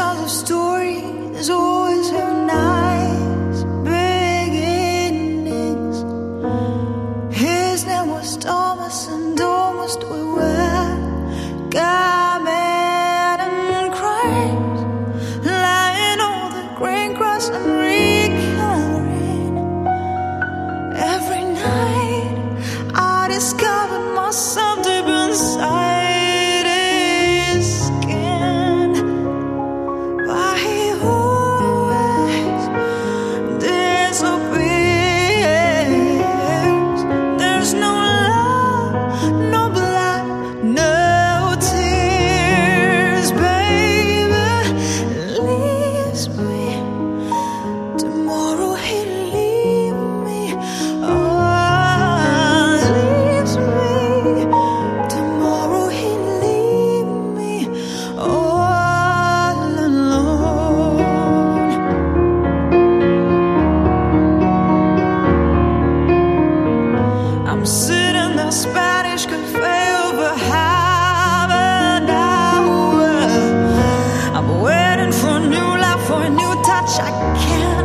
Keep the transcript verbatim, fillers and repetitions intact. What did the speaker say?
tells a story. There's always have nice beginnings. His name was Thomas, and almost we were coming and crimes, lying on the green grass and recoloring. Every night I discovered myself deep inside his skin. But he always disappears. There's no love, no blood, no tears. Baby leaves me. Tomorrow he'll leave me. Oh, leaves me. Tomorrow he'll leave me all alone. I'm sitting in the Spanish cafe over half an hour. I'm waiting for a new life, for a new touch. I can't